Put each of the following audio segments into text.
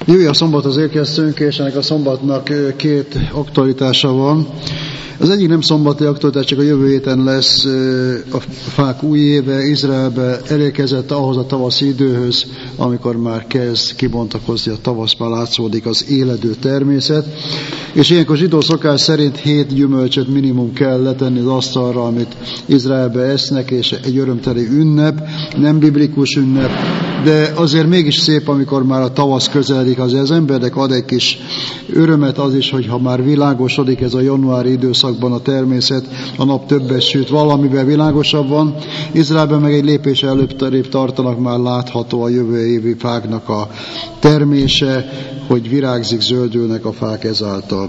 Jöjj a szombathoz érkeztünk, és ennek a szombatnak két aktualitása van. Az egyik nem szombati aktualitás, csak a jövő héten lesz a fák új éve. Izraelbe elérkezett ahhoz a tavaszi időhöz, amikor már kezd kibontakozni a tavasz, már látszódik az éledő természet. És ilyenkor zsidó szokás szerint 7 gyümölcsöt minimum kell letenni az asztalra, amit Izraelbe esznek, és egy örömteli ünnep, nem biblikus ünnep, de azért mégis szép, amikor már a tavasz közeledik, az embernek ad egy kis örömet az is, hogyha már világosodik ez a januári időszakban a természet, a nap többet süt, valamiben világosabb van. Izraelben meg egy lépés előbb tartanak, már látható a jövő évi fáknak a termése, hogy virágzik, zöldülnek a fák ezáltal.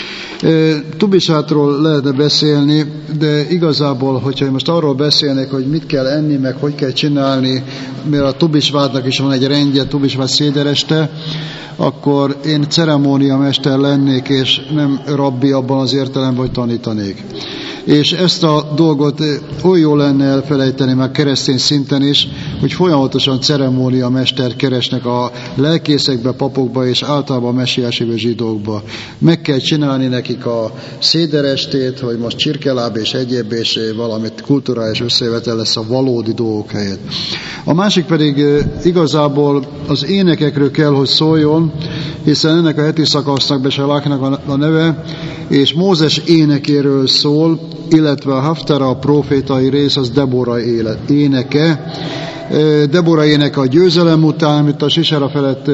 Tubisátról lehetne beszélni, de igazából, hogyha most arról beszélnek, hogy mit kell enni, meg hogy kell csinálni, mert a tubisvátnak is van egy rendje, tubisvát szédereste, akkor én ceremóniamester lennék, és nem rabbi abban az értelemben, hogy tanítanék. És ezt a dolgot olyan jó lenne elfelejteni már keresztény szinten is, hogy folyamatosan ceremóniamestert keresnek a lelkészekbe, papokba és általában messiási zsidókba. Meg kell csinálni nekik a széderestét, hogy most csirkeláb és egyéb, és valamit kulturális összejövetel lesz a valódi dolgok helyett. A másik pedig igazából az énekekről kell, hogy szóljon, hiszen ennek a heti szakasznak, Beseláknak a neve, és Mózes énekéről szól, illetve a Haftara, a profétai rész, az Debora éneke. Debora éneke a győzelem után, amit a Sisera felett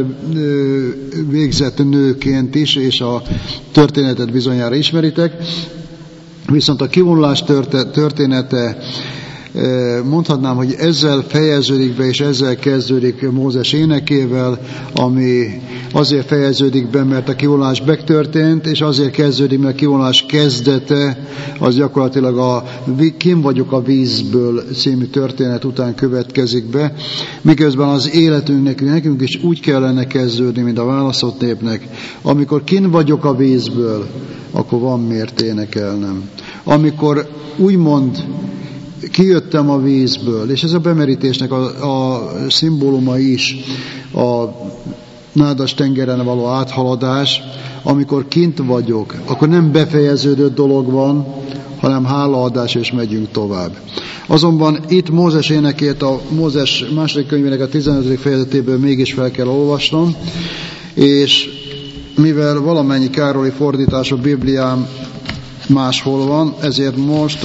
végzett nőként is, és a történetet bizonyára ismeritek. Viszont a kivonulás története, mondhatnám, hogy ezzel fejeződik be, és ezzel kezdődik Mózes énekével, ami azért fejeződik be, mert a kivonulás megtörtént, és azért kezdődik, mert a kivonulás kezdete, az gyakorlatilag a Kim vagyok a vízből című történet után következik be, miközben az életünknek, nekünk is úgy kellene kezdődni, mint a választott népnek. Amikor kin vagyok a vízből, akkor van miért énekelnem. Amikor úgymond kijöttem a vízből, és ez a bemerítésnek a szimbóluma is, a nádas tengeren való áthaladás, amikor kint vagyok, akkor nem befejeződött dolog van, hanem hálaadás, és megyünk tovább. Azonban itt Mózes énekét a Mózes második könyvének a 15. fejezetéből mégis fel kell olvasnom, és mivel valamennyi Károli fordítás a Biblián máshol van, ezért most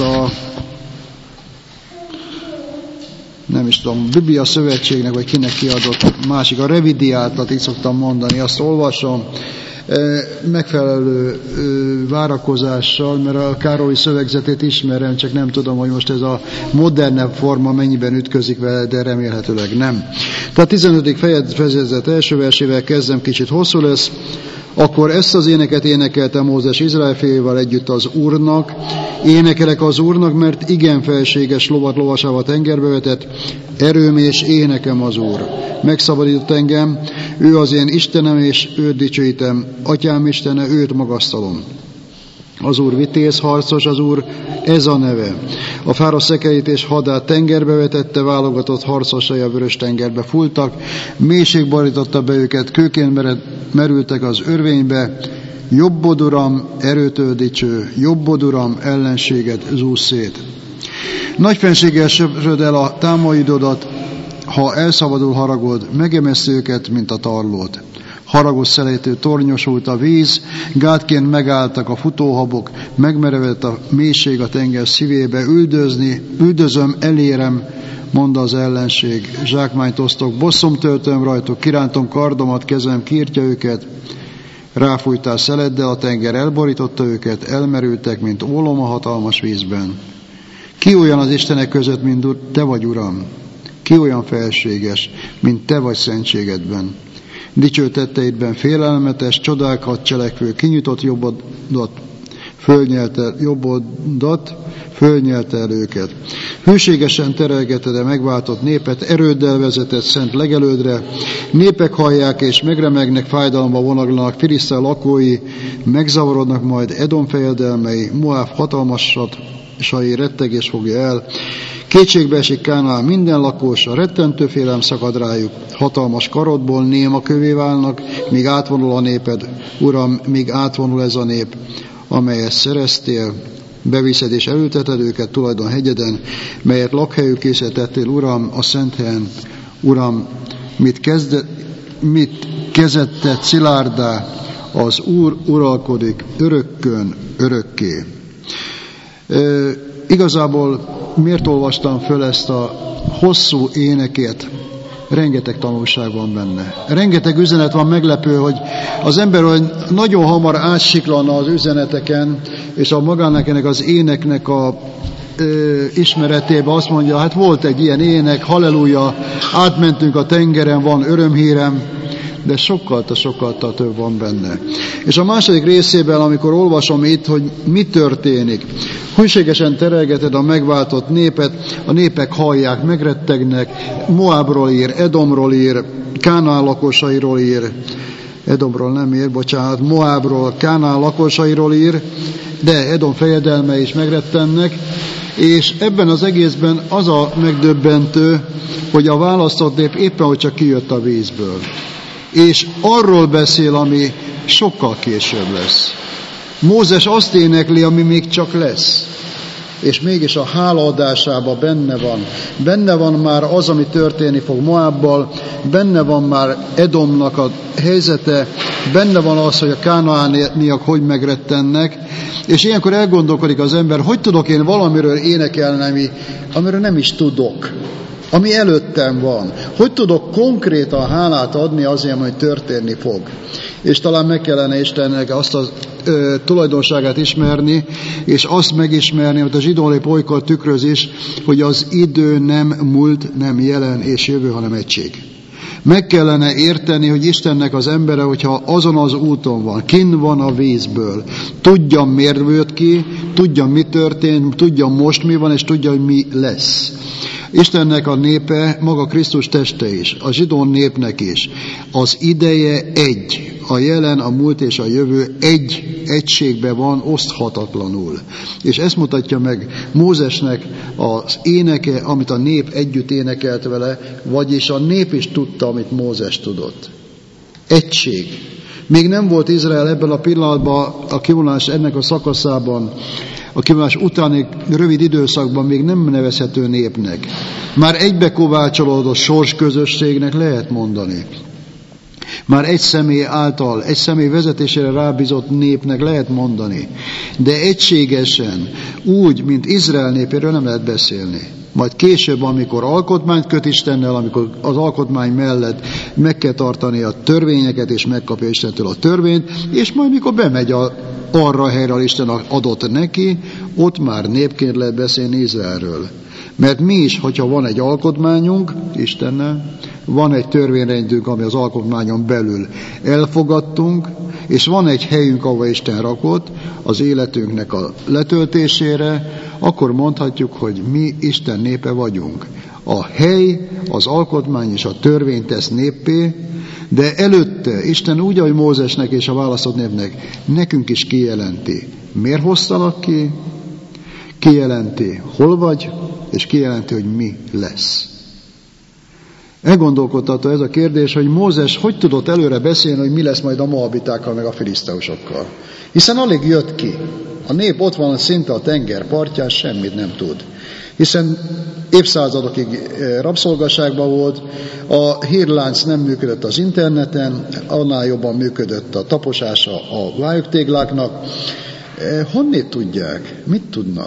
nem is tudom, Biblia Szövetségnek, vagy kinek kiadott másik, a revidiáltat, így szoktam mondani, azt olvasom, megfelelő várakozással, mert a Károlyi szövegzetét ismerem, csak nem tudom, hogy most ez a modernebb forma mennyiben ütközik vele, de remélhetőleg nem. Tehát 15. fejezet első versével kezdem, kicsit hosszú lesz. Akkor ezt az éneket énekelte Mózes Izrael fiaival együtt az Úrnak. Énekelek az Úrnak, mert igen felséges lovat lovasával tengerbe vetett, erőm és énekem az Úr. Megszabadított engem, ő az én Istenem, és őt dicsőítem. Atyám Istene, őt magasztalom. Az Úr vitéz, harcos, az Úr, ez a neve. A fára szekerét és hadát tengerbe vetette, válogatott harcosai a vörös tengerbe fúltak, mélység borította be őket, kőként merültek az örvénybe. Jobbod, Uram, erőtől dicső, jobbod, Uram, ellenséget zúz szét. Nagy fenséggel söpröd el a támaidodat, ha elszabadul haragod, megemeszi őket, mint a tarlót. Haragos szelejtő tornyosult a víz, gátként megálltak a futóhabok, megmerevedett a mélység a tenger szívébe, üldözöm, elérem, mondta az ellenség, zsákmányt osztok, bosszom töltöm rajtuk, kirántom kardomat, kezem kiírtja őket, ráfújtál szeleddel, a tenger elborította őket, elmerültek, mint ólom a hatalmas vízben. Ki olyan az Istenek között, mint te vagy, Uram? Ki olyan felséges, mint te vagy szentségedben? Dicső tetteidben félelmetes, csodákat cselekvő, kinyitott jobbodat, fölnyelte el őket. Hűségesen terelgeted a megváltott népet, erőddel vezetett szent legelődre, népek hallják és megremegnek, fájdalomba vonaglanak, Filisztea lakói, megzavarodnak majd Edom fejedelmei, Moáb hatalmasai rettegés fogja el. Kétségbe esik Kánaán minden lakosa, rettentő félelem szakad rájuk, hatalmas karodból néma kövé válnak, míg átvonul a néped, Uram, míg átvonul ez a nép, amelyet szereztél, beviszed és elülteted őket tulajdon hegyeden, melyet lakhelyük készítettél, Uram, a szent helyen. Uram, mit kezetted szilárdá, az Úr uralkodik örökkön, örökké. Igazából miért olvastam föl ezt a hosszú éneket? Rengeteg tanulság van benne. Rengeteg üzenet van, meglepő, hogy az ember nagyon hamar átsiklanna az üzeneteken, és a magának ennek az éneknek a ismeretében azt mondja, hát volt egy ilyen ének, halleluja, átmentünk a tengeren, van örömhírem, de sokkal több van benne. És a második részében, amikor olvasom itt, hogy mi történik, hűségesen terelgeted a megváltott népet, a népek hallják, megrettegnek, Moábról ír, Edomról ír, Kánaán lakosairól ír, Edomról nem ír, bocsánat, Moábról, Kánaán lakosairól ír, de Edom fejedelme is megrettennek, és ebben az egészben az a megdöbbentő, hogy a választott nép éppen, hogy csak kijött a vízből. És arról beszél, ami sokkal később lesz. Mózes azt énekli, ami még csak lesz. És mégis a hálaadásában benne van már az, ami történni fog Moábbal, benne van már Edomnak a helyzete, benne van az, hogy a kánaániak hogy megrettennek, és ilyenkor elgondolkodik az ember, hogy tudok én valamiről énekelni, amiről nem is tudok, ami előttem van. Hogy tudok konkrétan hálát adni azért, hogy történni fog. És talán meg kellene Istennek azt a tulajdonságát ismerni, és azt megismerni, hogy a zsidó nép olykor tükröz is, hogy az idő nem múlt, nem jelen és jövő, hanem egység. Meg kellene érteni, hogy Istennek az embere, hogyha azon az úton van, kinn van a vízből, tudja, miért jött ki, tudja, mi történt, tudja, most mi van, és tudja, hogy mi lesz. Istennek a népe, maga Krisztus teste is, a zsidó népnek is. Az ideje egy, a jelen, a múlt és a jövő egységben van, oszthatatlanul. És ezt mutatja meg Mózesnek az éneke, amit a nép együtt énekelt vele, vagyis a nép is tudta, amit Mózes tudott. Egység. Még nem volt Izrael ebben a pillanatban, a kivonás ennek a szakaszában, a kivonás utáni rövid időszakban még nem nevezhető népnek. Már egybekovácsolódott sorsközösségnek lehet mondani. Már egy személy által, egy személy vezetésére rábízott népnek lehet mondani. De egységesen, úgy, mint Izrael népéről nem lehet beszélni. Majd később, amikor alkotmányt köt Istennel, amikor az alkotmány mellett meg kell tartani a törvényeket, és megkapja Istentől a törvényt, és majd mikor bemegy arra a helyre, Isten adott neki, ott már népként lehet beszélni Izraelről. Mert mi is, hogyha van egy alkotmányunk Istennel, van egy törvényrendünk, ami az alkotmányon belül elfogadtunk, és van egy helyünk, ahol Isten rakott az életünknek a letöltésére, akkor mondhatjuk, hogy mi Isten népe vagyunk. A hely, az alkotmány és a törvény tesz néppé, de előtte Isten úgy, ahogy Mózesnek és a választott népnek, nekünk is kijelenti. Miért hoztalak ki? Kijelenti, hol vagy, és kijelenti, hogy mi lesz. Elgondolkodtató ez a kérdés, hogy Mózes hogy tudott előre beszélni, hogy mi lesz majd a moabitákkal, meg a filiszteusokkal. Hiszen alig jött ki. A nép ott van szinte a tenger partján, semmit nem tud. Hiszen évszázadokig rabszolgaságban volt, a hírlánc nem működött az interneten, annál jobban működött a taposása a vályogtégláknak. Honnét tudják? Mit tudnak?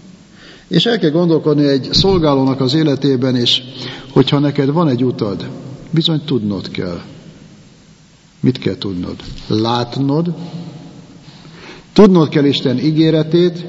És el kell gondolkodni egy szolgálónak az életében is, hogyha neked van egy utad, bizony tudnod kell. Mit kell tudnod? Látnod, tudnod kell Isten ígéretét,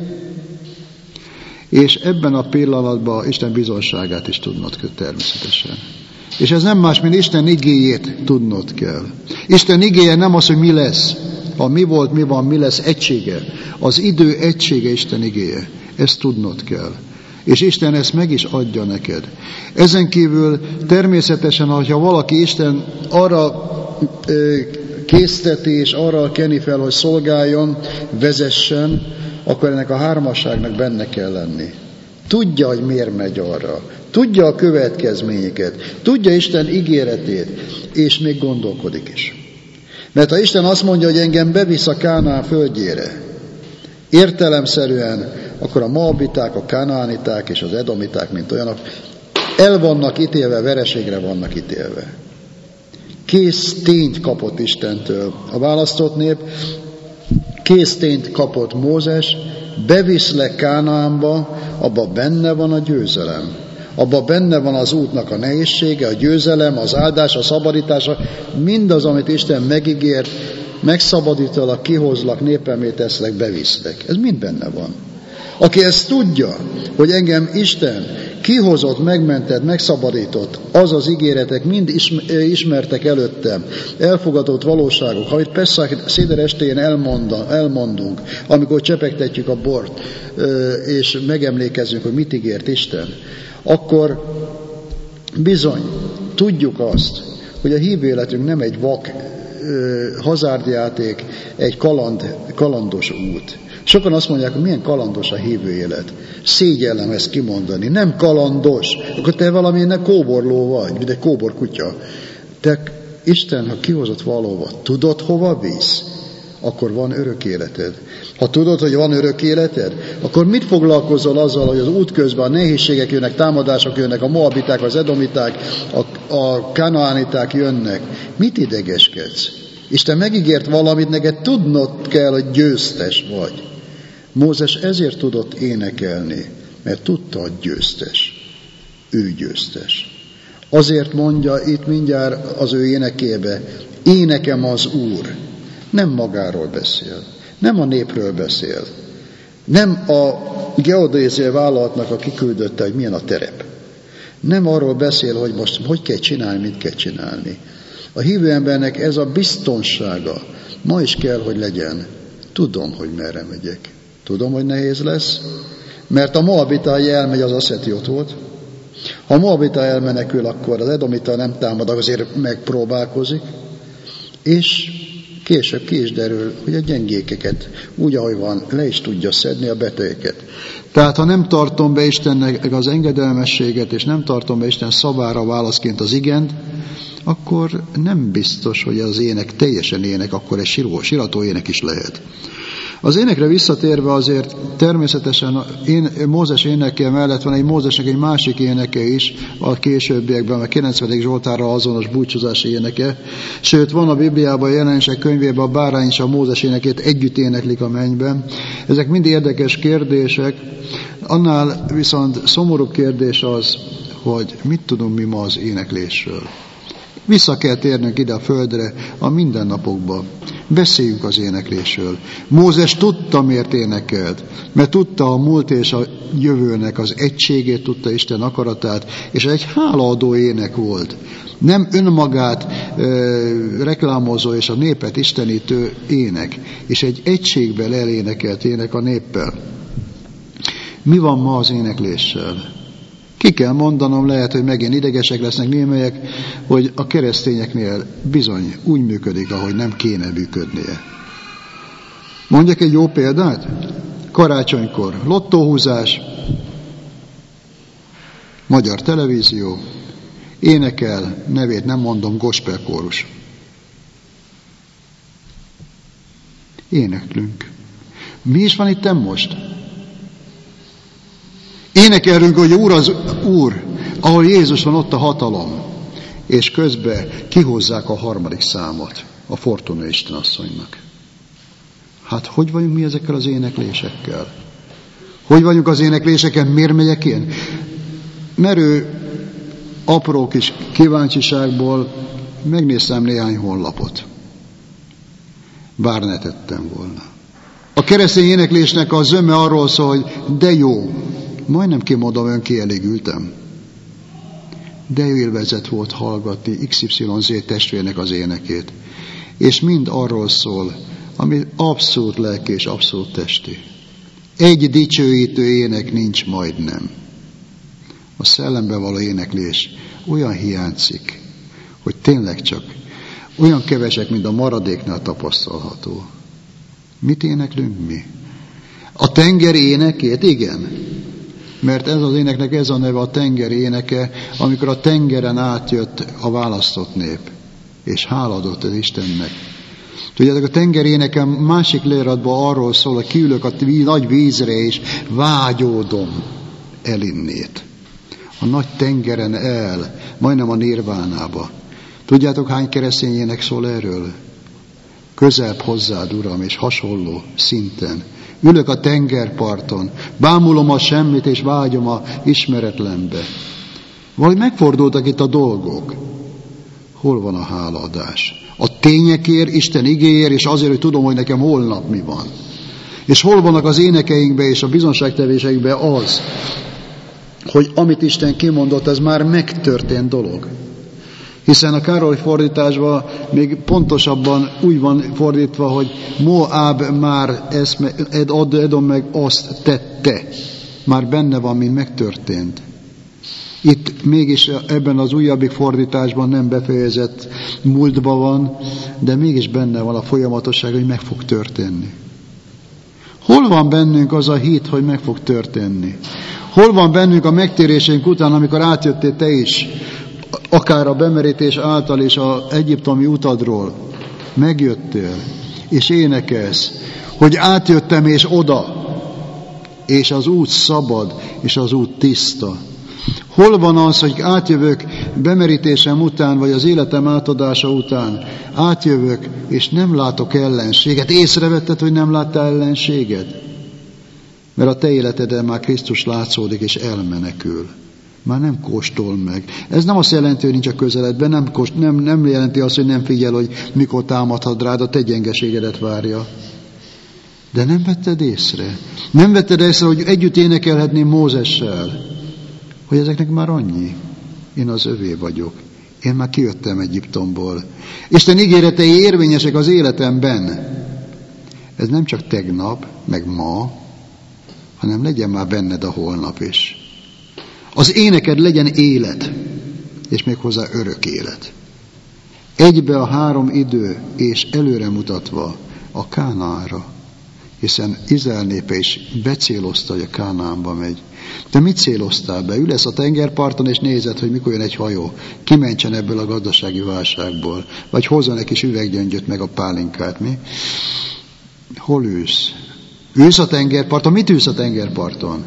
és ebben a pillanatban Isten bizonságát is tudnod kell természetesen. És ez nem más, mint Isten igéjét tudnod kell. Isten igéje nem az, hogy mi lesz. A mi volt, mi van, mi lesz egysége. Az idő egysége Isten igéje. Ezt tudnod kell. És Isten ezt meg is adja neked. Ezen kívül természetesen, ha valaki Isten arra készteti és arra keni fel, hogy szolgáljon, vezessen, akkor ennek a hármasságnak benne kell lenni. Tudja, hogy miért megy arra. Tudja a következményeket. Tudja Isten ígéretét. És még gondolkodik is. Mert ha Isten azt mondja, hogy engem bevisz a Kánaán földjére, értelemszerűen, akkor a moabiták, a kanaániták és az edomiták, mint olyanok, el vannak ítélve, vereségre vannak ítélve. Kész tényt kapott Istentől a választott nép, kész tényt kapott Mózes, beviszlek Kánaánba, abban benne van a győzelem. Abban benne van az útnak a nehézsége, a győzelem, az áldás, a szabadítása, mindaz, amit Isten megígért, megszabadítalak, kihozlak, népemmé teszlek, beviszlek. Ez mind benne van. Aki ezt tudja, hogy engem Isten kihozott, megmentett, megszabadított, az az ígéretek mind ismertek előttem, elfogadott valóságok, amit persze széder estén elmondunk, amikor csepegtetjük a bort, és megemlékezünk, hogy mit ígért Isten, akkor bizony tudjuk azt, hogy a hívő életünk nem egy vak hazárdjáték, egy kalandos út. Sokan azt mondják, hogy milyen kalandos a hívő élet. Szégyellem ezt kimondani. Nem kalandos. Akkor te valamilyen kóborló vagy, mint egy kóbor kutya. Te Isten, ha kihozott valóva, tudod, hova visz? Akkor van örök életed. Ha tudod, hogy van örök életed, akkor mit foglalkozol azzal, hogy az út közben a nehézségek jönnek, támadások jönnek, a moabiták, az edomiták, a kanaániták jönnek. Mit idegeskedsz? Isten megígért valamit, neked tudnod kell, hogy győztes vagy. Mózes ezért tudott énekelni, mert tudta, hogy győztes. Ő győztes. Azért mondja itt mindjárt az ő énekébe, énekem az Úr. Nem magáról beszél, nem a népről beszél, nem a geodézia vállalatnak a kiküldötte, hogy milyen a terep. Nem arról beszél, hogy most hogy kell csinálni, mit kell csinálni. A hívő embernek ez a biztonsága ma is kell, hogy legyen. Tudom, hogy merre megyek. Tudom, hogy nehéz lesz, mert a moabita elmegy, az azt jelenti, ott volt. Ha a moabita elmenekül, akkor az edomita nem támad, azért megpróbálkozik, és később ki is derül, hogy a gyengékeket úgy, ahogy van, le is tudja szedni a betegeket. Tehát ha nem tartom be Istennek az engedelmességet, és nem tartom be Isten szavára válaszként az igent, akkor nem biztos, hogy az ének teljesen ének, akkor egy sirató ének is lehet. Az énekre visszatérve azért természetesen Mózes éneke mellett van egy Mózesnek egy másik éneke is, a későbbiekben, a 90. Zsoltárra azonos búcsúzási éneke. Sőt, van a Bibliában, a Jelenések könyvében a bárány és a Mózes énekét együtt éneklik a mennyben. Ezek mind érdekes kérdések. Annál viszont szomorú kérdés az, hogy mit tudunk mi ma az éneklésről. Vissza kell térnünk ide a földre, a mindennapokba. Beszéljünk az éneklésről. Mózes tudta, miért énekelt, mert tudta a múlt és a jövőnek az egységét, tudta Isten akaratát, és egy hálaadó ének volt. Nem önmagát reklámozó és a népet istenítő ének, és egy egységben elénekelt ének a néppel. Mi van ma az énekléssel? Ki kell mondanom, lehet, hogy megint idegesek lesznek némelyek, hogy a keresztényeknél bizony úgy működik, ahogy nem kéne működnie. Mondjak egy jó példát? Karácsonykor lottóhúzás, magyar televízió, énekel, nevét nem mondom, gospel kórus. Éneklünk. Mi is van itt most? Énekelünk, hogy Úr az Úr, ahol Jézus van, ott a hatalom, és közben kihozzák a harmadik számot a Fortuna Istenasszonynak. Hát hogy vagyunk mi ezekkel az éneklésekkel? Hogy vagyunk az énekléseken? Miért megyek én? Merő, apró kis kíváncsiságból megnéztem néhány honlapot. Bár ne tettem volna. A keresztény éneklésnek a zöme arról szól, hogy de jó, majdnem kimondom, önkielégültem. De jó élvezet volt hallgatni XYZ testvérnek az énekét. És mind arról szól, ami abszolút lelki és abszolút testi. Egy dicsőítő ének nincs majdnem. A szellemben való éneklés olyan hiányzik, hogy tényleg csak olyan kevesek, mint a maradéknál tapasztalható. Mit éneklünk mi? A tenger énekét? Igen. Mert ez az éneknek ez a neve, a tenger éneke, amikor a tengeren átjött a választott nép, és háladott az Istennek. Tudjátok, a tenger éneke másik leíratban arról szól, hogy kiülök a nagy vízre, és vágyódom elinnét. A nagy tengeren el, majdnem a nirvánába. Tudjátok, hány keresztény ének szól erről? Közelebb hozzád, Uram, és hasonló szinten. Ülök a tengerparton, bámulom a semmit, és vágyom a ismeretlenbe. Vagy megfordultak itt a dolgok. Hol van a hálaadás? A tényekért, Isten igéért, és azért, hogy tudom, hogy nekem holnap mi van. És hol vannak az énekeinkben és a bizonságtevésekben az, hogy amit Isten kimondott, ez már megtörtént dolog. Hiszen a Károly fordításban még pontosabban úgy van fordítva, hogy Moab már Edom meg azt tette. Már benne van, mint megtörtént. Itt mégis ebben az újabbik fordításban nem befejezett múltban van, de mégis benne van a folyamatosság, hogy meg fog történni. Hol van bennünk az a hit, hogy meg fog történni? Hol van bennünk a megtérésünk után, amikor átjöttél te is, akár a bemerítés által és az egyiptomi utadról megjöttél, és énekelsz, hogy átjöttem és oda, és az út szabad, és az út tiszta. Hol van az, hogy átjövök bemerítésem után, vagy az életem átadása után, átjövök, és nem látok ellenséget. Észrevetted, hogy nem láttál ellenséget? Mert a te életeden már Krisztus látszódik, és elmenekül. Már nem kóstol meg. Ez nem azt jelenti, hogy nincs a közeledben, nem jelenti azt, hogy nem figyel, hogy mikor támadhat rád, a te gyengeségedet várja. De nem vetted észre. Nem vetted észre, hogy együtt énekelhetném Mózessel, hogy ezeknek már annyi. Én az övé vagyok. Én már kijöttem Egyiptomból. Isten ígéretei érvényesek az életemben. Ez nem csak tegnap, meg ma, hanem legyen már benned a holnap is. Az éneked legyen élet, és méghozzá örök élet. Egybe a 3 idő, és előre mutatva a Kánaánra. Hiszen Izrael népe is becélozta, hogy a Kánaánba megy. Te mit céloztál be? Ülsz a tengerparton, és nézed, hogy mikor jön egy hajó. Kimentsen ebből a gazdasági válságból. Vagy hozzon egy kis üveggyöngyöt, meg a pálinkát, mi? Hol ülsz? Ülsz a tengerparton? Mit ülsz a tengerparton?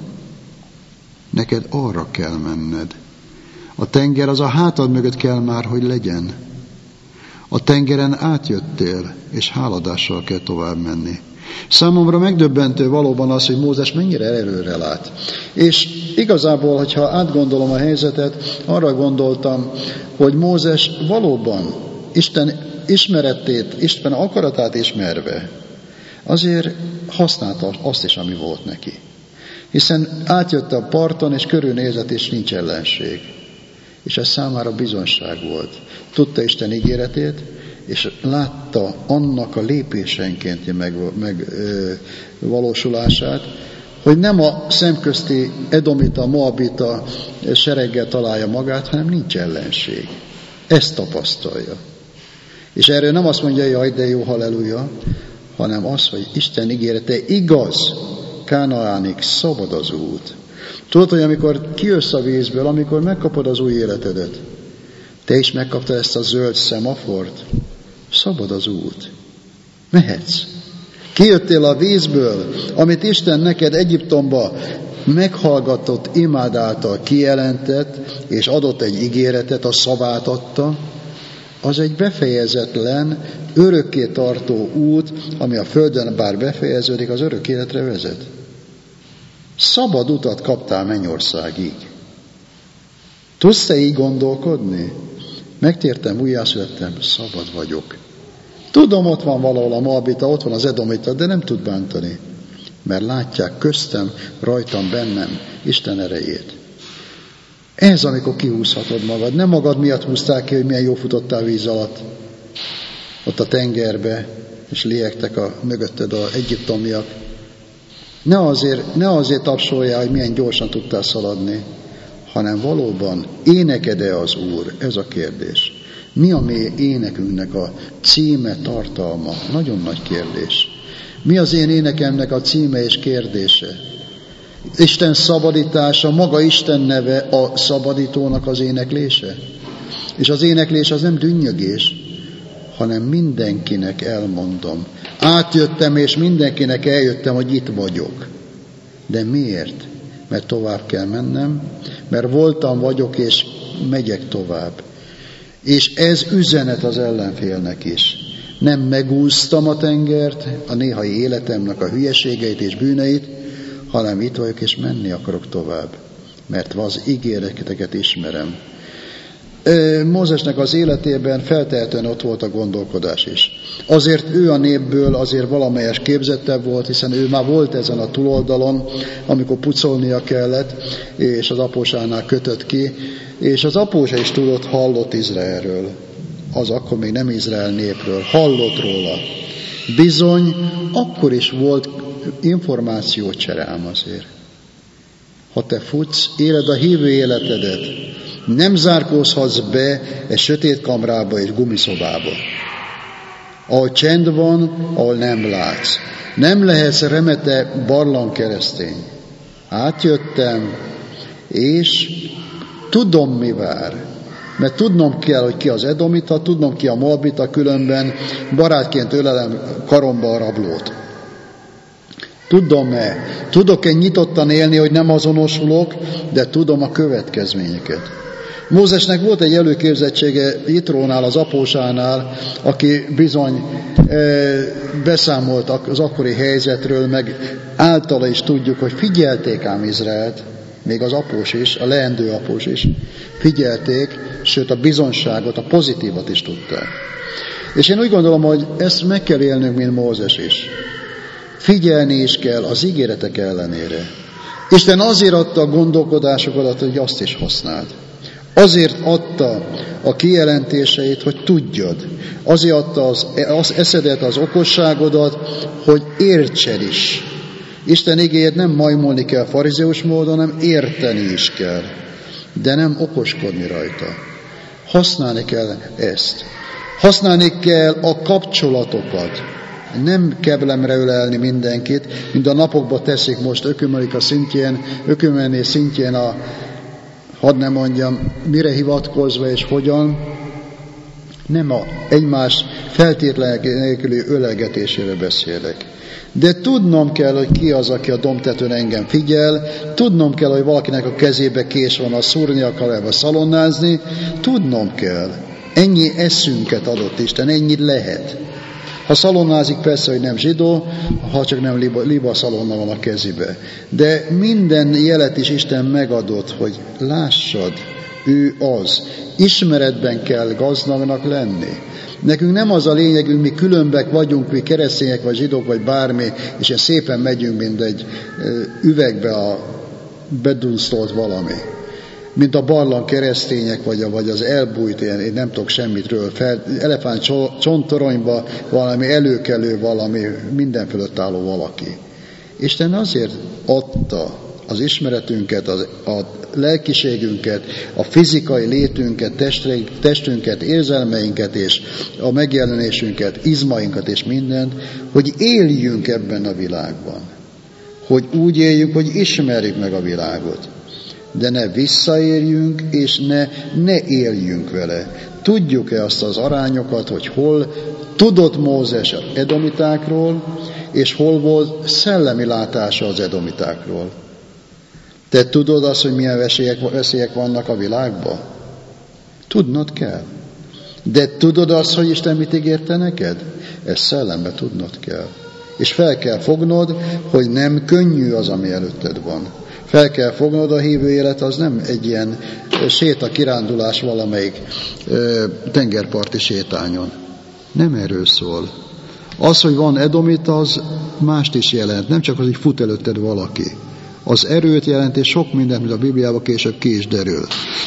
Neked arra kell menned. A tenger az a hátad mögött kell már, hogy legyen. A tengeren átjöttél, és háladással kell tovább menni. Számomra megdöbbentő valóban az, hogy Mózes mennyire előre lát. És igazából, hogyha átgondolom a helyzetet, arra gondoltam, hogy Mózes valóban Isten ismeretét, Isten akaratát ismerve, azért használta azt is, ami volt neki. Hiszen átjött a parton, és körülnézett, és nincs ellenség. És ez számára bizonyság volt. Tudta Isten ígéretét, és látta annak a lépésenkénti megvalósulását, hogy nem a szemközti edomita, moabita sereggel találja magát, hanem nincs ellenség. Ezt tapasztalja. És erről nem azt mondja, jaj, de jó, halleluja, hanem az, hogy Isten ígérete igaz, Kánaánig szabad az út. Tudod, hogy amikor kijössz a vízből, amikor megkapod az új életedet, te is megkaptad ezt a zöld szemafort, szabad az út. Mehetsz. Kijöttél a vízből, amit Isten neked Egyiptomba meghallgatott imád által kijelentett, és adott egy ígéretet, a szavát adta, az egy befejezetlen, örökké tartó út, ami a földön bár befejeződik, az örök életre vezet. Szabad utat kaptál Mennyországig. Tudsz te így gondolkodni? Megtértem, újjászülettem, szabad vagyok. Tudom, ott van valahol a moabita, ott van az edomita, de nem tud bántani. Mert látják köztem, rajtam, bennem Isten erejét. Ez, amikor kihúzhatod magad. Nem magad miatt húztál ki, hogy milyen jó futottál víz alatt. Ott a tengerbe, és liegtek a mögötted az egyiptomiak. Ne azért tapsoljál, hogy milyen gyorsan tudtál szaladni, hanem valóban éneked-e az Úr? Ez a kérdés. Mi a mi énekünknek a címe, tartalma? Nagyon nagy kérdés. Mi az én énekemnek a címe és kérdése? Isten szabadítása, maga Isten neve a szabadítónak az éneklése. És az éneklés az nem dünnyögés, hanem mindenkinek elmondom. Átjöttem, és mindenkinek eljöttem, hogy itt vagyok. De miért? Mert tovább kell mennem, mert voltam, vagyok, és megyek tovább. És ez üzenet az ellenfélnek is. Nem megúsztam a tengert, a néhai életemnek a hülyeségeit és bűneit, hanem itt vagyok, és menni akarok tovább. Mert az ígéreteket ismerem. Mózesnek az életében feltehetően ott volt a gondolkodás is. Azért ő a népből azért valamelyes képzettebb volt, hiszen ő már volt ezen a túloldalon, amikor pucolnia kellett, és az apósánál kötött ki, és az apósa is hallott Izraelről. Az akkor még nem Izrael népről, hallott róla. Bizony, akkor is volt információcsere ám azért. Ha te futsz, éled a hívő életedet, nem zárkózhatsz be egy sötét kamrába és gumiszobába, ahol csend van, ahol nem látsz. Nem lehetsz remete barlang keresztény. Átjöttem, és tudom, mi vár. Mert tudnom kell, hogy ki az edomita, tudnom ki a moabita, különben barátként ölelem karomba a rablót. Tudok-e nyitottan élni, hogy nem azonosulok, de tudom a következményeket. Mózesnek volt egy előképzettsége Jitrónál, az apósánál, aki bizony beszámolt az akkori helyzetről, meg általa is tudjuk, hogy figyelték ám Izraelt, még az após is, a leendő após is, figyelték, sőt a bizonságot, a pozitívat is tudták. És én úgy gondolom, hogy ezt meg kell élnünk, mint Mózes is. Figyelni is kell az ígéretek ellenére. Isten azért adta a gondolkodásokat, hogy azt is használd. Azért adta a kijelentéseit, hogy tudjad. Azért adta az eszedet, az okosságodat, hogy értsed is. Isten igéjét nem majmolni kell farizeus módon, hanem érteni is kell. De nem okoskodni rajta. Használni kell ezt. Használni kell a kapcsolatokat. Nem keblemre ölelni mindenkit, mint a napokban teszik most ökumené szintjén hadd ne mondjam, mire hivatkozva és hogyan, nem a egymás feltétlen nélküli ölelgetésére beszélek. De tudnom kell, hogy ki az, aki a dombtetőn engem figyel, tudnom kell, hogy valakinek a kezébe kés van, a szúrni akar, vagy szalonnázni, tudnom kell. Ennyi eszünket adott Isten, ennyit lehet. Ha szalonnázik, persze, hogy nem zsidó, ha csak nem liba szalonna van a kezébe. De minden jelet is Isten megadott, hogy lássad, ő az. Ismeretben kell gazdagnak lenni. Nekünk nem az a lényegünk, mi különbek vagyunk, mi keresztények, vagy zsidók, vagy bármi, és ilyen szépen megyünk, mint egy üvegbe a bedunsztolt valami. Mint a barlang keresztények, vagy az elbújt, én nem tudok semmitről, elefánt csontoronyba valami előkelő valami, minden fölött álló valaki. Isten azért adta az ismeretünket, a lelkiségünket, a fizikai létünket, testünket, érzelmeinket és a megjelenésünket, izmainkat és mindent, hogy éljünk ebben a világban. Hogy úgy éljünk, hogy ismerjük meg a világot. De ne visszaérjünk, és ne éljünk vele. Tudjuk-e azt az arányokat, hogy hol tudott Mózes edomitákról, és hol volt szellemi látása az edomitákról? Te tudod azt, hogy milyen veszélyek vannak a világban? Tudnod kell. De tudod azt, hogy Isten mit ígérte neked? Ezt szellembe tudnod kell. És fel kell fognod, hogy nem könnyű az, ami előtted van. Fel kell fognod, a hívő élet az nem egy ilyen kirándulás valamelyik tengerparti sétányon. Nem erről szól. Az, hogy van edomita, az mást is jelent. Nem csak az, hogy fut előtted valaki. Az erőt jelent, és sok mindent, mint a Bibliában később ki is derül.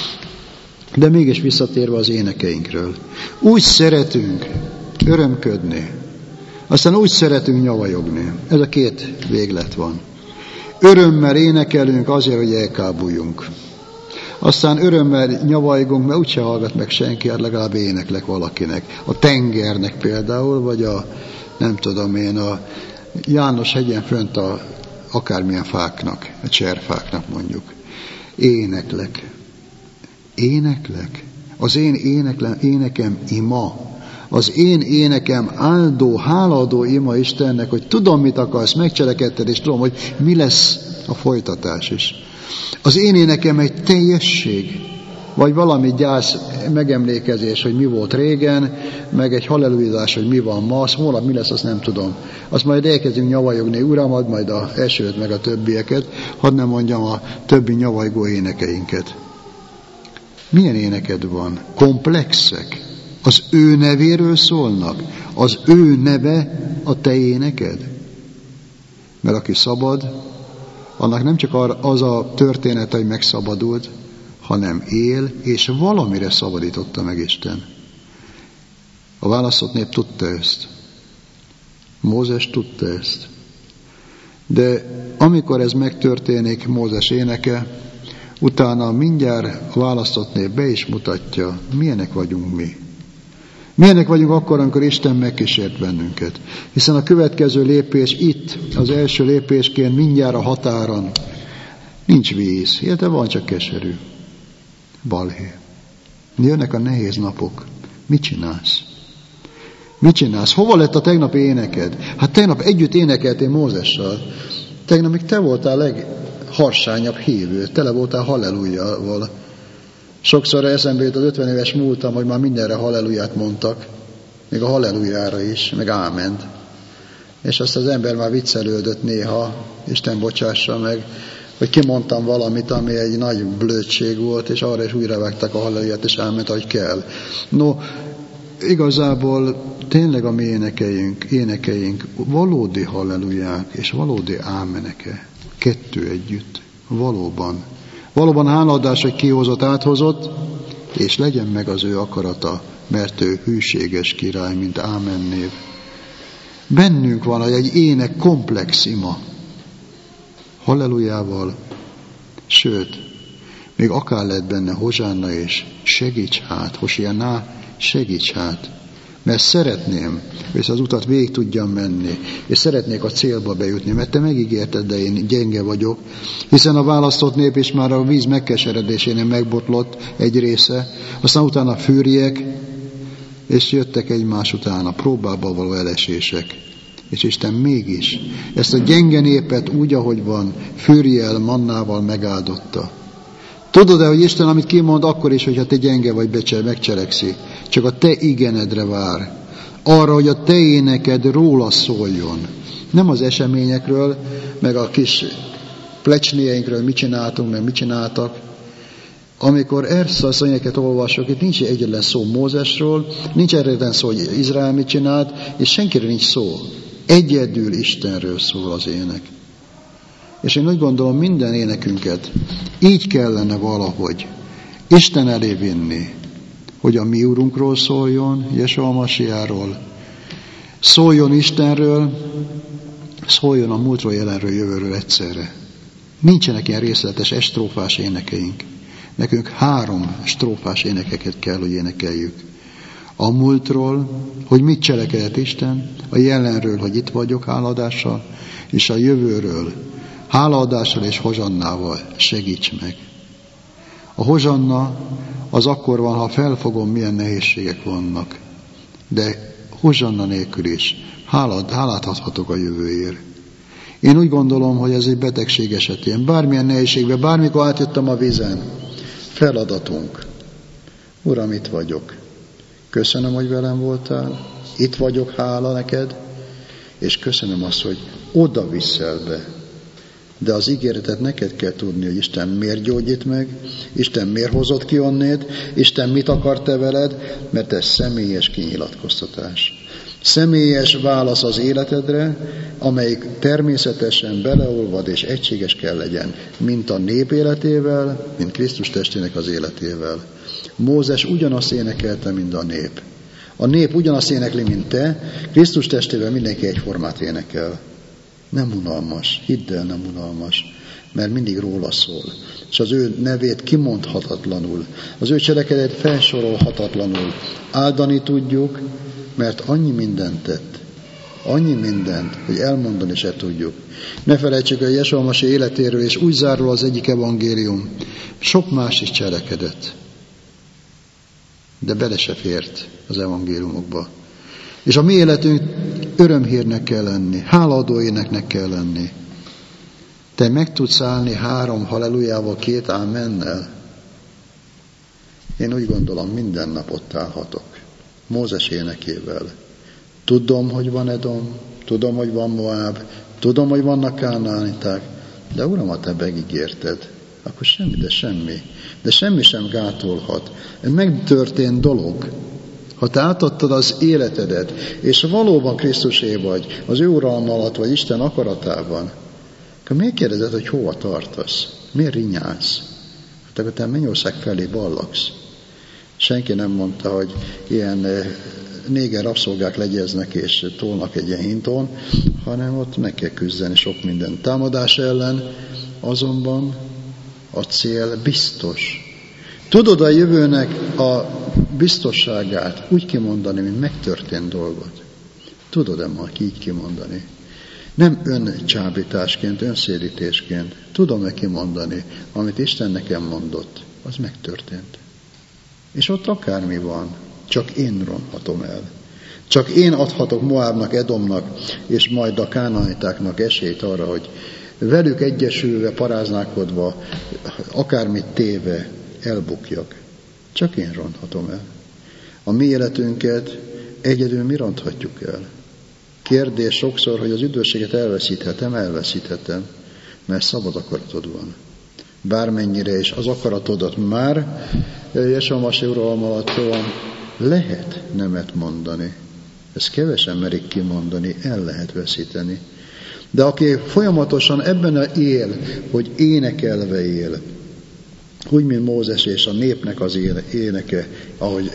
De mégis visszatérve az énekeinkről. Úgy szeretünk örömködni, aztán úgy szeretünk nyavajogni. Ez a két véglet van. Örömmel énekelünk azért, hogy elkábuljunk. Aztán örömmel nyavajgunk, mert úgyse hallgat meg senki, hát legalább éneklek valakinek. A tengernek például, vagy a János hegyen fönt a akármilyen fáknak, a cserfáknak mondjuk. Éneklek. Éneklek. Az én énekem ima. Az én énekem áldó, hálaadó ima Istennek, hogy tudom, mit akarsz, megcselekedted, és tudom, hogy mi lesz a folytatás is. Az én énekem egy teljesség, vagy valami gyász megemlékezés, hogy mi volt régen, meg egy hallelujázás, hogy mi van ma, holnap mi lesz, azt nem tudom. Azt majd elkezdünk nyavajogni, Uram, add majd a elsőt, meg a többieket, hadd nem mondjam a többi nyavajgó énekeinket. Milyen éneked van? Komplexek. Az ő nevéről szólnak. Az ő neve a te éneked. Mert aki szabad, annak nem csak az a történet, hogy megszabadult, hanem él, és valamire szabadította meg Isten. A választott nép tudta ezt. Mózes tudta ezt. De amikor ez megtörténik, Mózes éneke, utána mindjárt a választott nép be is mutatja, milyenek vagyunk mi. Milyenek vagyunk akkor, amikor Isten megkísért bennünket. Hiszen a következő lépés itt, az első lépésként mindjárt a határon. Nincs víz, illetve van csak keserű. Balhé. Jönnek a nehéz napok. Mit csinálsz? Mit csinálsz? Hova lett a tegnapi éneked? Hát tegnap együtt énekeltél Mózessal. Tegnap még te voltál legharsányabb hívő. Tele voltál hallelujával. Sokszor eszembe jut az 50 éves múltam, hogy már mindenre halleluját mondtak. Még a hallelujára is, meg áment. És azt az ember már viccelődött néha, Isten bocsássa meg, hogy kimondtam valamit, ami egy nagy blödség volt, és arra is újra vágták a halleluját, és áment, ahogy kell. No, igazából tényleg a mi énekeink valódi halleluják, és valódi ámeneke. Kettő együtt. Valóban. Valóban hálaadás, hogy kihozott, áthozott, és legyen meg az ő akarata, mert ő hűséges király, mint Ámen név. Bennünk van egy ének komplex ima. Hallelujával, sőt, még akár lehet benne hozsánna és segíts hát, Hosianná, segíts hát, mert szeretném, hogy az utat végig tudjam menni, és szeretnék a célba bejutni, mert te megígérted, de én gyenge vagyok, hiszen a választott nép is már a víz megkeseredésénél megbotlott egy része, aztán utána fűriek, és jöttek egymás után a próbába való elesések. És Isten mégis ezt a gyenge népet úgy, ahogy van, fűrjel, mannával megáldotta. Tudod-e, hogy Isten, amit kimond, akkor is, hogyha te gyenge vagy, megcselekszi, csak a te igenedre vár. Arra, hogy a te éneked róla szóljon. Nem az eseményekről, meg a kis plecsnieinkről, mit csináltunk, meg mit csináltak. Amikor ezt a szönyeket olvasok, itt nincs egyetlen szó Mózesről, nincs egyetlen szó, hogy Izrael mit csinált, és senkiről nincs szó. Egyedül Istenről szól az ének. És én úgy gondolom, minden énekünket így kellene valahogy Isten elé vinni, hogy a mi Úrunkról szóljon, Jesua Masiáról, szóljon Istenről, szóljon a múltról, jelenről, jövőről egyszerre. Nincsenek ilyen részletes estrófás énekeink. Nekünk 3 strófás énekeket kell, hogy énekeljük. A múltról, hogy mit cselekedett Isten, a jelenről, hogy itt vagyok hálaadással, és a jövőről, hálaadással és hozsannával segíts meg. A hozsanna az akkor van, ha felfogom, milyen nehézségek vannak. De hozsanna nélkül is hálát adhatok a jövőért. Én úgy gondolom, hogy ez egy betegség esetén, bármilyen nehézségben, bármikor átjöttem a vízen, feladatunk. Uram, itt vagyok. Köszönöm, hogy velem voltál. Itt vagyok, hála neked. És köszönöm azt, hogy oda viszel be. De az ígéretet neked kell tudni, hogy Isten miért gyógyít meg, Isten miért hozott ki onnét, Isten mit akar te veled, mert ez személyes kinyilatkoztatás. Személyes válasz az életedre, amelyik természetesen beleolvad és egységes kell legyen, mint a nép életével, mint Krisztus testének az életével. Mózes ugyanazt énekelte, mint a nép. A nép ugyanazt énekli, mint te, Krisztus testével mindenki egyformát énekel. Nem unalmas, hidd el, nem unalmas, mert mindig róla szól. És az ő nevét kimondhatatlanul, az ő cselekedet felsorolhatatlanul áldani tudjuk, mert annyi mindent tett. Annyi mindent, hogy elmondani se tudjuk. Ne felejtsük, hogy Jesua Masi életéről, és úgy zárul az egyik evangélium. Sok más is cselekedett, de bele se fért az evangéliumokba. És a mi életünk örömhírnek kell lenni, hálaadó éneknek kell lenni. Te meg tudsz állni 3 hallelujával, 2 ámennel? Én úgy gondolom, minden nap ott állhatok. Mózes énekével. Tudom, hogy van Edom, tudom, hogy van Moab, tudom, hogy vannak kánaániták, de Uram, ha te megígérted, akkor semmi, de semmi. De semmi sem gátolhat. Ez megtörtént dolog. Ha te átadtad az életedet, és valóban Krisztusé vagy, az ő uralma alatt vagy Isten akaratában, akkor miért kérdezed, hogy hova tartasz? Miért rinyálsz? Hát akkor te mennyország felé ballagsz. Senki nem mondta, hogy ilyen néger rabszolgák legyeznek és tolnak egy ilyen hinton, hanem ott meg kell küzdeni sok minden támadás ellen, azonban a cél biztos. Tudod a jövőnek a biztosságát úgy kimondani, mint megtörtént dolgot. Tudod-e ma így kimondani? Nem öncsábításként, önszédítésként. Tudom-e kimondani, amit Isten nekem mondott, az megtörtént. És ott akármi van, csak én ronhatom el. Csak én adhatok Moábnak, Edomnak, és majd a kánaanitáknak esélyt arra, hogy velük egyesülve, paráználkodva, akármit téve elbukjak. Csak én ronthatom el. A mi életünket egyedül mi ronthatjuk el. Kérdés sokszor, hogy az üdvösséget elveszíthetem, mert szabad akaratod van. Bármennyire is az akaratodat már Jesua Masi uralma alatt van, lehet nemet mondani. Ezt kevesen merik kimondani, el lehet veszíteni. De aki folyamatosan ebben él, hogy énekelve él, úgy, mint Mózes és a népnek az éneke, ahogy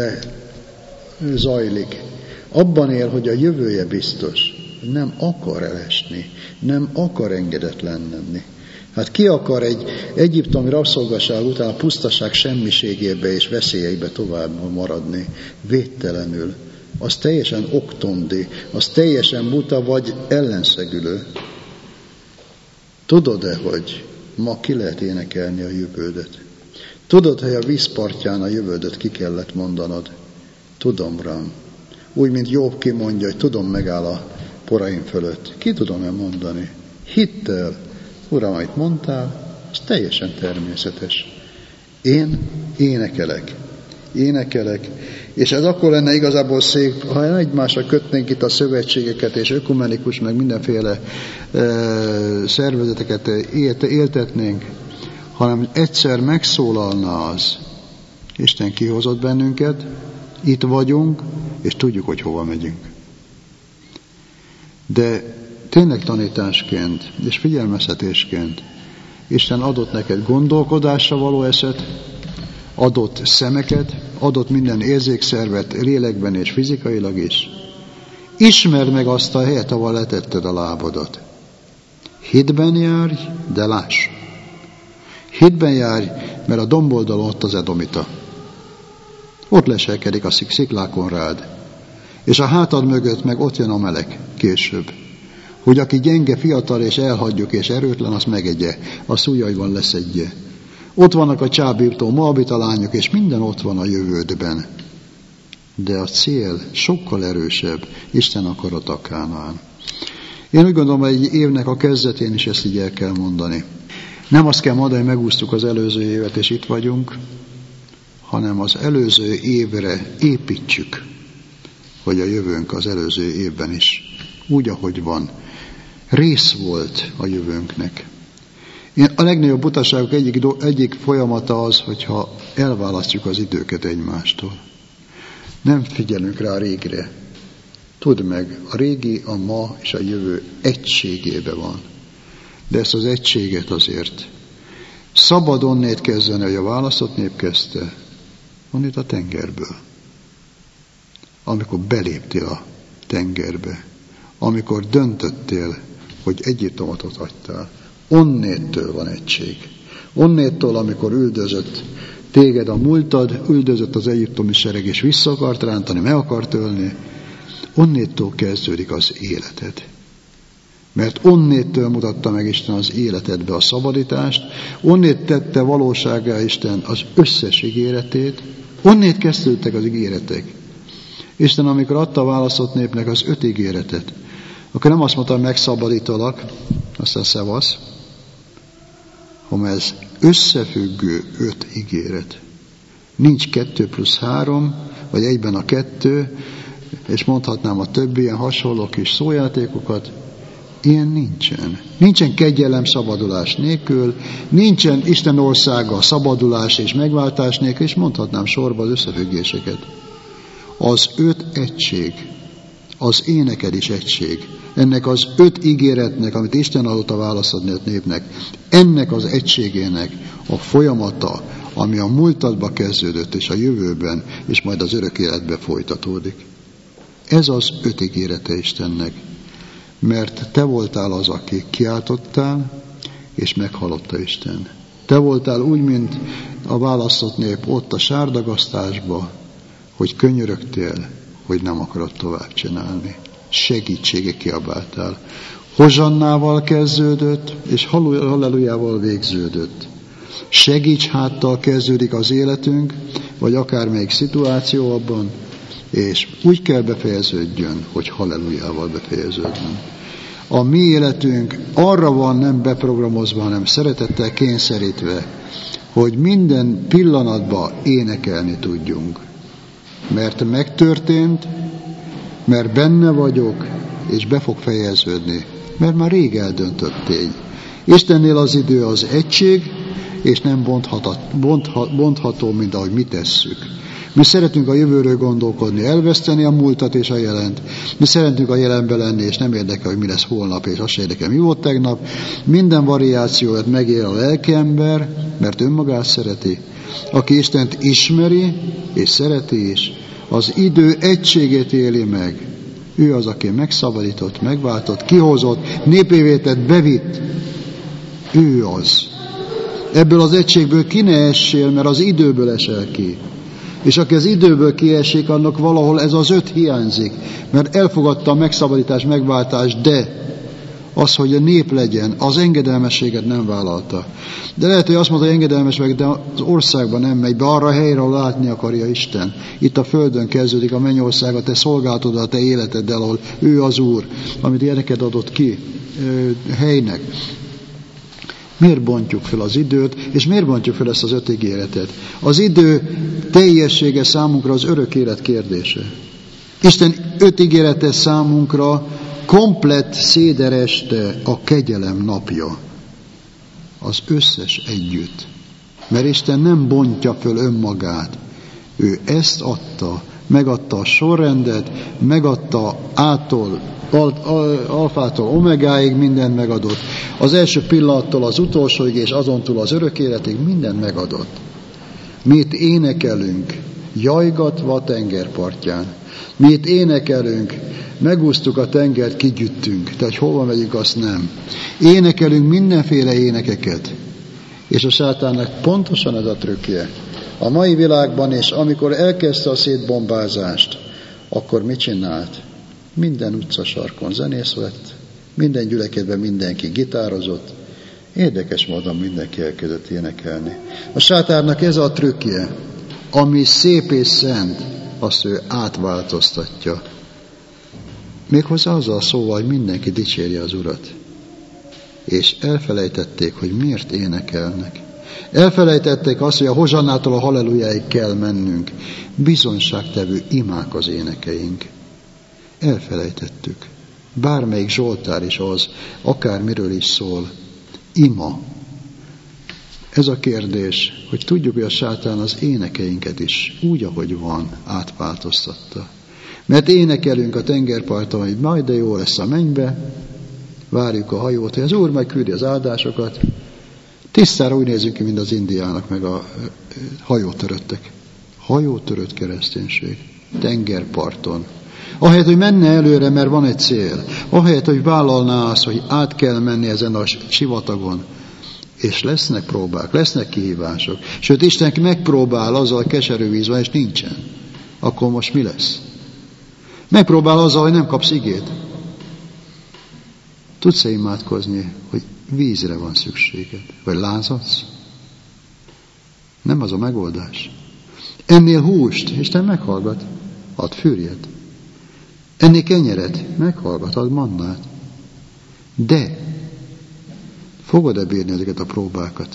zajlik, abban él, hogy a jövője biztos, nem akar elesni, nem akar engedetlen lenni. Hát ki akar egy egyiptomi rabszolgaság után a pusztaság semmiségébe és veszélyeibe tovább maradni, védtelenül? Az teljesen oktondi, az teljesen buta vagy ellenszegülő. Tudod-e, hogy ma ki lehet énekelni a jövődet? Tudod, hogy a vízpartján a jövődet ki kellett mondanod? Tudom rám. Úgy, mint Jobb kimondja, hogy tudom, megáll a poraim fölött. Ki tudom-e mondani? Hidd el, Uram, amit mondtál, az teljesen természetes. Én énekelek, és ez akkor lenne igazából szép, ha egymásra kötnénk itt a szövetségeket, és ökumenikus, meg mindenféle szervezeteket éltetnénk, hanem egyszer megszólalna az. Isten kihozott bennünket, itt vagyunk, és tudjuk, hogy hova megyünk. De tényleg tanításként, és figyelmeztetésként Isten adott neked gondolkodásra való eszet, adott szemeket, adott minden érzékszervet lélekben és fizikailag is. Ismerd meg azt a helyet, ahol letetted a lábadat. Hitben járj, de láss. Hitben járj, mert a domboldalon ott az edomita. Ott leselkedik a sziklákon rád. És a hátad mögött meg ott jön a melek később. Hogy aki gyenge, fiatal és elhagyjuk és erőtlen, azt megegye, a szújjaiban leszedje. Ott vannak a csábító moabita lányok, és minden ott van a jövődben. De a cél sokkal erősebb, Isten akarata Kánaán. Én úgy gondolom, hogy egy évnek a kezdetén is ezt így el kell mondani. Nem azt kell mondani, hogy megúsztuk az előző évet, és itt vagyunk, hanem az előző évre építsük, hogy a jövőnk az előző évben is úgy, ahogy van. Rész volt a jövőnknek. A legnagyobb butaságok egyik folyamata az, hogyha elválasztjuk az időket egymástól. Nem figyelünk rá a régre. Tudd meg, a régi, a ma és a jövő egységében van. De ezt az egységet azért szabad onnét kezdeni, hogy a választott nép kezdte. Onnét a tengerből. Amikor beléptél a tengerbe. Amikor döntöttél, hogy Egyiptomot ott hagytál. Onnéttől van egység. Onnéttől, amikor üldözött téged a múltad, üldözött az egyiptomi sereg, és vissza akart rántani, meg akart ölni, Onnétől kezdődik az életed. Mert onnétől mutatta meg Isten az életedbe a szabadítást, onnét tette valósággá Isten az összes ígéretét, onnét kezdődtek az ígéretek. Isten, amikor adta a választott népnek az 5 ígéretet, akkor nem azt mondta, hogy megszabadítalak, aztán szevasz, hanem ez összefüggő 5 ígéret. Nincs 2+3, vagy egyben a 2, és mondhatnám a többi ilyen hasonló kis szójátékokat. Ilyen nincsen. Nincsen kegyelem szabadulás nélkül, nincsen Isten országa szabadulás és megváltás nélkül, és mondhatnám sorba az összefüggéseket. Az 5 egység, az éneked is egység. Ennek az 5 ígéretnek, amit Isten adott a választott népnek, ennek az egységének a folyamata, ami a múltadba kezdődött, és a jövőben, és majd az örök életbe folytatódik. Ez az 5 ígérete Istennek. Mert te voltál az, aki kiáltottál, és meghallotta Isten. Te voltál úgy, mint a választott nép ott a sárdagasztásba, hogy könyörögtél, hogy nem akarod tovább csinálni. Segítsége kiabáltál. Hozsannával kezdődött, és hallelujával végződött. Segíts háttal kezdődik az életünk, vagy akármelyik szituáció abban, és úgy kell befejeződjön, hogy hallelujával befejeződjön. A mi életünk arra van nem beprogramozva, hanem szeretettel kényszerítve, hogy minden pillanatban énekelni tudjunk. Mert megtörtént, mert benne vagyok, és be fog fejeződni, mert már rég eldöntött tény. Istennél az idő az egység, és nem bontható, mint ahogy mi tesszük. Mi szeretünk a jövőről gondolkodni, elveszteni a múltat és a jelent. Mi szeretünk a jelenben lenni, és nem érdekel, hogy mi lesz holnap, és azt se érdekel, mi volt tegnap. Minden variációt megél a lelkiember, mert önmagát szereti. Aki Istent ismeri, és szereti is, az idő egységét éli meg. Ő az, aki megszabadított, megváltott, kihozott, népévé tett, bevitt. Ő az. Ebből az egységből ki ne essél, mert az időből esel ki. És aki az időből kiesik, annak valahol ez az 5 hiányzik, mert elfogadta a megszabadítás, megváltást, de az, hogy a nép legyen, az engedelmességet nem vállalta. De lehet, hogy azt mondta, hogy engedelmes meg, de az országban nem megy be, arra a helyre, ahol látni akarja Isten. Itt a földön kezdődik a mennyország, a te szolgáltod a te életeddel, ahol ő az Úr, amit neked adott ki helynek. Miért bontjuk fel az időt, és miért bontjuk fel ezt az 5 ígéretet? Az idő teljessége számunkra az örök élet kérdése. Isten 5 ígérete számunkra komplett szédereste a kegyelem napja. Az összes együtt. Mert Isten nem bontja föl önmagát. Ő ezt adta, megadta a sorrendet, megadta alfától omegáig mindent megadott. Az első pillanattól az utolsóig, és azontól az örök életig mindent megadott. Mi itt énekelünk, jajgatva a tengerpartján. Mi itt énekelünk, megúsztuk a tengert, kigyüttünk. Tehát hova megyünk, azt nem. Énekelünk mindenféle énekeket. És a sátánnak pontosan ez a trükkje. A mai világban, és amikor elkezdte a szétbombázást, akkor mit csinált? Minden utcasarkon zenész lett, minden gyülekezetben mindenki gitározott, érdekes módon mindenki elkezdett énekelni. A sátánnak ez a trükkje, ami szép és szent, azt ő átváltoztatja. Méghozzá azzal a szóval, hogy mindenki dicsérje az Urat. És elfelejtették, hogy miért énekelnek. Elfelejtették azt, hogy a hozsannától a hallelujáig kell mennünk. Bizonyságtevő imák az énekeink. Elfelejtettük. Bármelyik zsoltár is az, akármiről is szól. Ima. Ez a kérdés, hogy tudjuk, hogy a sátán az énekeinket is úgy, ahogy van, átváltoztatta. Mert énekelünk a tengerparton, hogy majd de jó lesz a mennybe, várjuk a hajót, hogy az Úr megküldi az áldásokat. Tisztára úgy nézünk ki, mint az indiának, meg a hajótöröttek. Hajótörött kereszténység. Tengerparton. Ahelyett, hogy menne előre, mert van egy cél. Ahelyett, hogy vállalná azt, hogy át kell menni ezen a sivatagon. És lesznek próbák, lesznek kihívások. Sőt, Isten megpróbál azzal a keserű víz van, és nincsen. Akkor most mi lesz? Megpróbál azzal, hogy nem kapsz igét. Tudsz-e imádkozni, hogy vízre van szükséged? Vagy lázadsz? Nem az a megoldás. Ennél húst, Isten meghallgat, ad fűrjet. Ennél kenyeret, meghallgat, ad mannát. De fogod-e bírni ezeket a próbákat?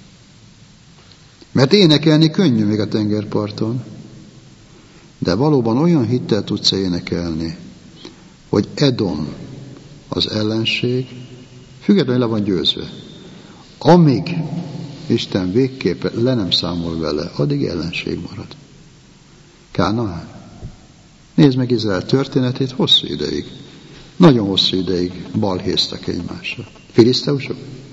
Mert énekelni könnyű még a tengerparton. De valóban olyan hittel tudsz énekelni, hogy Edom az ellenség, függetlenül le van győzve. Amíg Isten végképp le nem számol vele, addig ellenség marad. Kánaán. Nézd meg Izrael történetét hosszú ideig. Nagyon hosszú ideig balhéztak egymásra. Filiszteusok?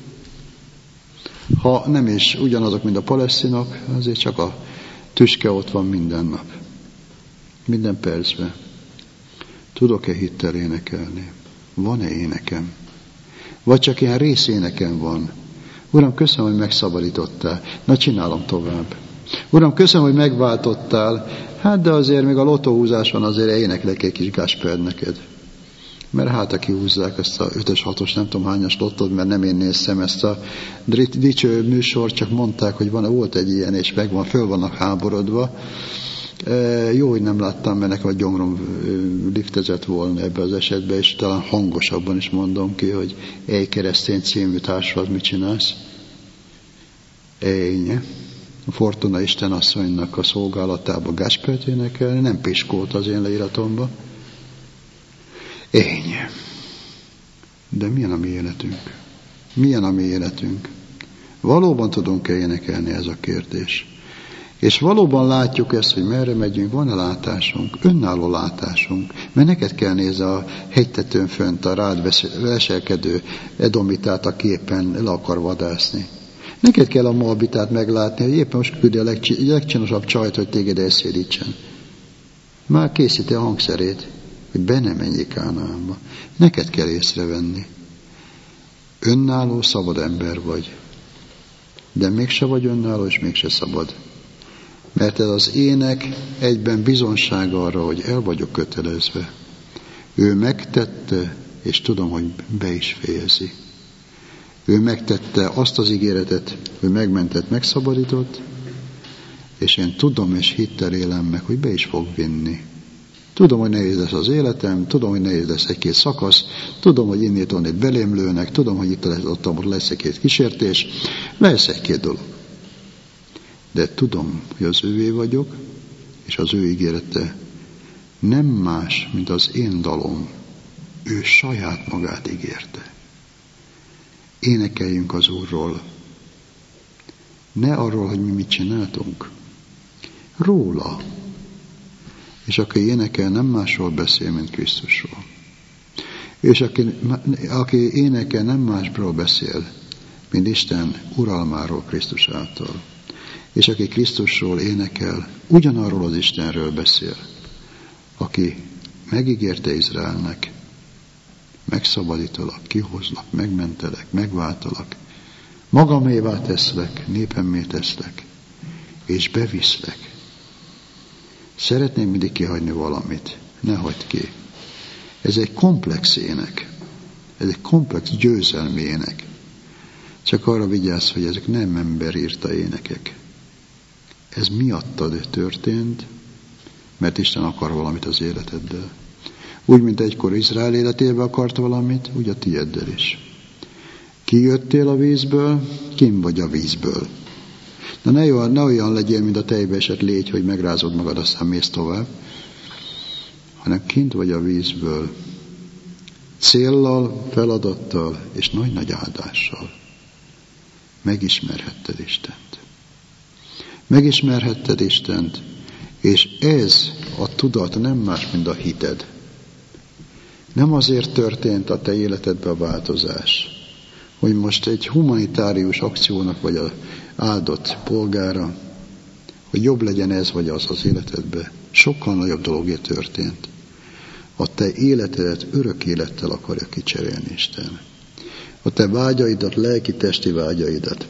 Ha nem is ugyanazok, mint a palesztinok, azért csak a tüske ott van minden nap. Minden percben. Tudok-e hittel énekelni? Van-e énekem? Vagy csak ilyen részénekem van? Uram, köszönöm, hogy megszabadítottál. Na, csinálom tovább. Uram, köszönöm, hogy megváltottál. Hát, de azért még a lotóhúzáson azért éneklek egy kis gáspert neked. Mert hát, aki húzzák ezt a 5-ös, 6-os, nem tudom hányas lottod, mert nem én néztem ezt a dicső műsor, csak mondták, hogy volt egy ilyen, és föl vannak háborodva. Jó, hogy nem láttam, mert nekem a gyomrom liftezett volna ebbe az esetben, és talán hangosabban is mondom ki, hogy Ej keresztény című társulat, mit csinálsz? Ejnye. A Fortuna Isten asszonynak a szolgálatában Gáspert énekelni, nem Piskót az én leíratomban. Ejnye. De milyen a mi életünk? Milyen a mi életünk? Valóban tudunk-e énekelni, ez a kérdés? És valóban látjuk ezt, hogy merre megyünk, van-e látásunk, önálló látásunk, mert neked kell nézni a hegytetőn fönt a rád veselkedő edomitát, aki éppen le akar vadászni. Neked kell a moabitát meglátni, hogy éppen most küldi a legcsinosabb csajt, hogy téged elszédítsen. Már készíti a hangszerét, hogy be ne menjék Kánaánba. Neked kell észrevenni. Önálló, szabad ember vagy. De mégse vagy önálló, és mégse szabad. Mert ez az ének egyben bizonság arra, hogy el vagyok kötelezve. Ő megtette, és tudom, hogy be is fejezi. Ő megtette azt az ígéretet, hogy megmentett, megszabadított, és én tudom és hittel élem meg, hogy be is fog vinni. Tudom, hogy nehéz lesz az életem, tudom, hogy nehéz lesz egy-két szakasz, tudom, hogy innét belém lőnek, tudom, hogy itt ott lesz egy-két kísértés, lesz egy-két dolog. De tudom, hogy az ővé vagyok, és az ő ígérete nem más, mint az én dalom. Ő saját magát ígérte. Énekeljünk az Úrról. Ne arról, hogy mi mit csináltunk. Róla. És aki énekel, nem másról beszél, mint Krisztusról. És aki énekel, nem másról beszél, mint Isten uralmáról Krisztus által. És aki Krisztusról énekel, ugyanarról az Istenről beszél, aki megígérte Izraelnek, megszabadítalak, kihozlak, megmentelek, megváltalak, magamévá teszlek, népemmé teszlek, és beviszlek. Szeretném mindig kihagyni valamit, ne hagyd ki. Ez egy komplex ének, ez egy komplex győzelmi ének. Csak arra vigyázz, hogy ezek nem ember írta énekek. Ez miattad történt, mert Isten akar valamit az életeddel. Úgy, mint egykor Izrael életébe akart valamit, úgy a tieddel is. Kijöttél a vízből, kim vagy a vízből. De ne olyan legyél, mint a tejbe esett légy, hogy megrázod magad, aztán mész tovább, hanem kint vagy a vízből, céllal, feladattal és nagy-nagy áldással. Megismerhetted Istent. Megismerhetted Istent, és ez a tudat nem más, mint a hited. Nem azért történt a te életedben a változás, hogy most egy humanitárius akciónak vagy az áldott polgára, hogy jobb legyen ez vagy az az életedben. Sokkal nagyobb dologért történt. A te életedet örök élettel akarja kicserélni Isten. A te vágyaidat, lelki-testi vágyaidat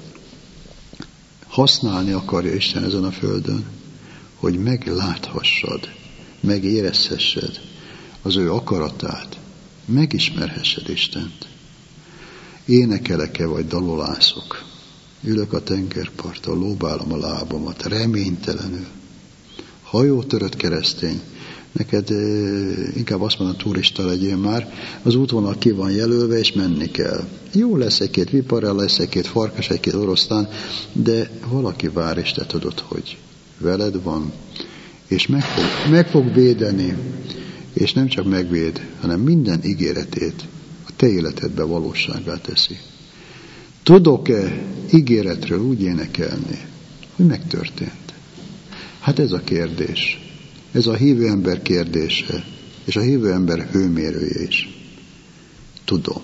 használni akarja Isten ezen a földön, hogy megláthassad, megérezhessed, az ő akaratát, megismerhessed Istent. Énekelek-e vagy dalolászok? Ülök a tengerparton, lóbálom a lábamat, reménytelenül. Hajótörött keresztény, neked inkább azt mondom, turista legyél már, az útvonal ki van jelölve, és menni kell. Jó, lesz egy-két viparel, lesz egy-két farkas, egy-két oroszlán, de valaki vár, és te tudod, hogy veled van, és meg fog védeni, és nem csak megvéd, hanem minden ígéretét a te életedbe valósággá teszi. Tudok-e ígéretről úgy énekelni, hogy megtörtént? Hát ez a kérdés. Ez a hívő ember kérdése, és a hívő ember hőmérője is. Tudom.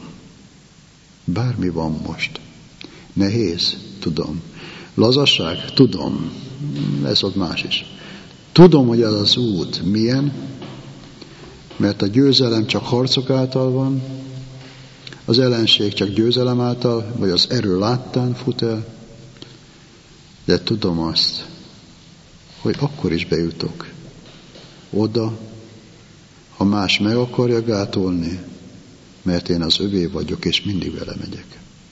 Bármi van most. Nehéz? Tudom. Lazaság? Tudom. Lesz ott más is. Tudom, hogy az az út milyen, mert a győzelem csak harcok által van, az ellenség csak győzelem által, vagy az erő láttán fut el, de tudom azt, hogy akkor is bejutok oda, ha más meg akarja gátolni, mert én az övé vagyok, és mindig vele megyek.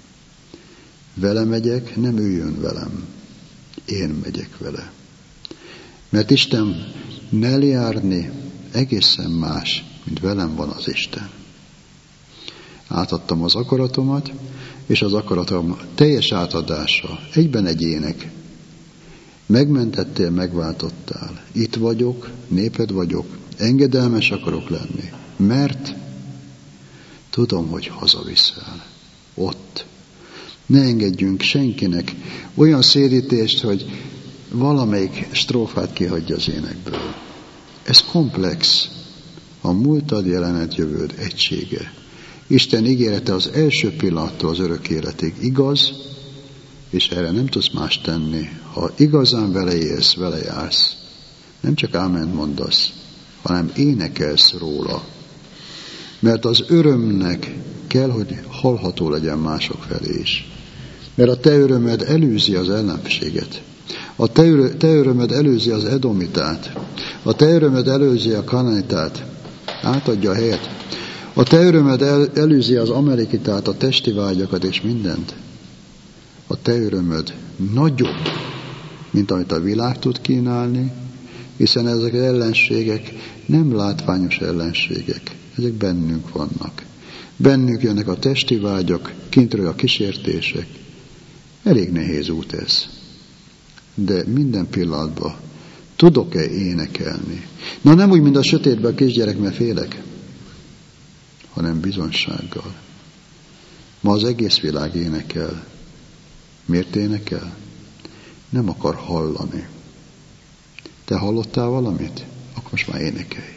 Vele megyek, nem ő jön velem. Én megyek vele. Mert Isten járni egészen más, mint velem van az Isten. Átadtam az akaratomat, és az akaratom teljes átadása, egyben egy ének. Megmentettél, megváltottál. Itt vagyok, néped vagyok, engedelmes akarok lenni, mert tudom, hogy hazaviszel. Ott. Ne engedjünk senkinek olyan szédítést, hogy valamelyik strófát kihagyja az énekből. Ez komplex. A múltad, jelenet, jövőd egysége. Isten ígérete az első pillanattól az örök életig igaz, és erre nem tudsz más tenni. Ha igazán vele élsz, vele jársz, nem csak áment mondasz, hanem énekelsz róla. Mert az örömnek kell, hogy hallható legyen mások felé is. Mert a te örömed elűzi az ellenséget. A te örömed előzi az edomitát. A te örömed előzi a kananitát. Átadja a helyet. A te örömed előzi az amalekitát, a testi vágyakat és mindent. A te örömöd nagyobb, mint amit a világ tud kínálni, hiszen ezek az ellenségek nem látványos ellenségek. Ezek bennünk vannak. Bennünk jönnek a testi vágyak, kintről a kísértések. Elég nehéz út ez. De minden pillanatban tudok-e énekelni? Na nem úgy, mint a sötétben a kisgyerek, mert félek, hanem bizonysággal. Ma az egész világ énekel. Miért énekel? Nem akar hallani. Te hallottál valamit? Akkor most már énekelj.